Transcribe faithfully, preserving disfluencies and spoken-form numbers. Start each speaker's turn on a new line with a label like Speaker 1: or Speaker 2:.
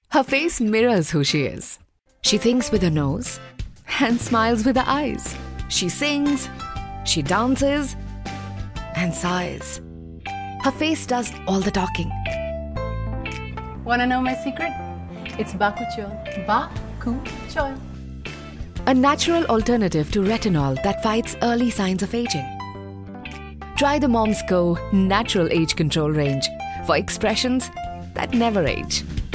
Speaker 1: Her face mirrors who she is. She thinks with her nose and smiles with her eyes. She sings, she dances, and sighs. Her face does all the talking.
Speaker 2: Wanna know my secret? It's Bakuchiol. Bakuchiol.
Speaker 1: A natural alternative to retinol that fights early signs of aging. Try the Moms Co Natural Age Control range for expressions that never age.